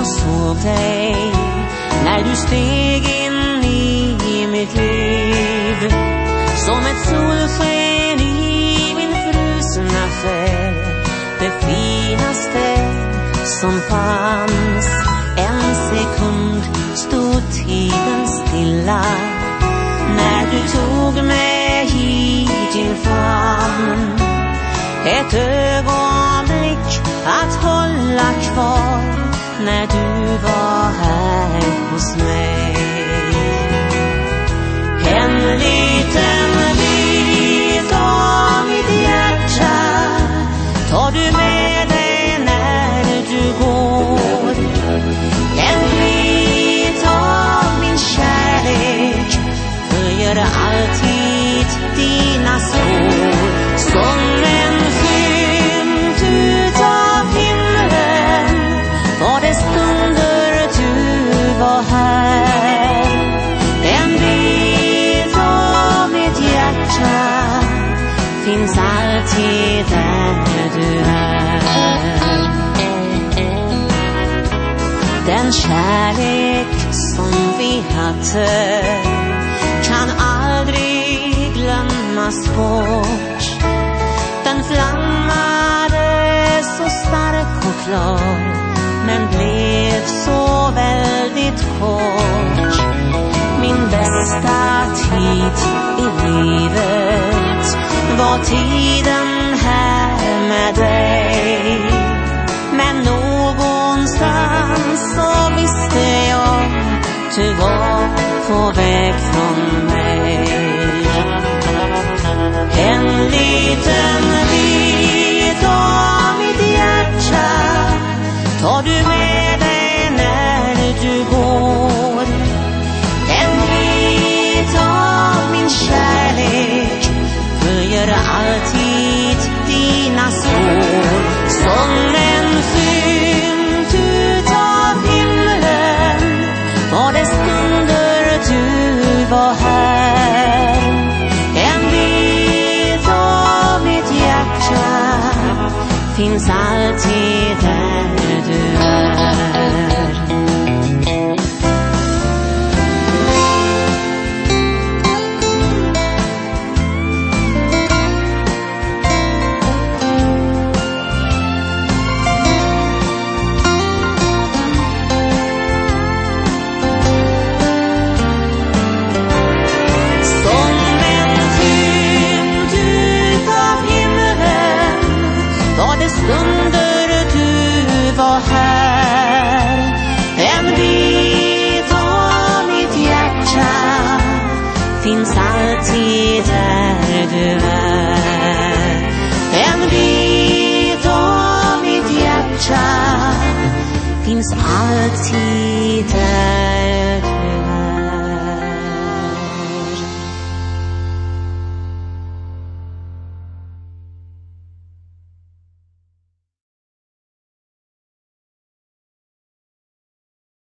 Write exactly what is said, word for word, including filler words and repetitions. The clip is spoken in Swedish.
jag såg dig när du steg in i mitt liv. Som ett solsken i min frusna själ, det finaste som fanns. En sekund stod tiden stilla när du tog mig i din famn. Ett ögonblick att hålla kvar när du var här hos mig. En liten bit av mitt hjärta tar du med dig när du går. En bit av min kärlek följer alltid dina spår. Som en skymt utav himlen var det stunder du var här. En bit av mitt hjärta finns alltid där du är. Den kärlek som vi hade kan aldrig glömmas bort. Den flammade så stark och klar, men blev så väldigt kort. Min bästa tid i livet var tiden här med dig. Men någonstans så visste jag du var på väg från mig. En liten bit av mitt hjärta tar du med dig när du går. En bit av min kärlek följer alltid dina spår. Som en skymt utav himlen var det stunder du var här. En bit av mitt hjärta finns alltid där du är. Stunder du var här. En bit av mitt hjärta finns alltid där du är.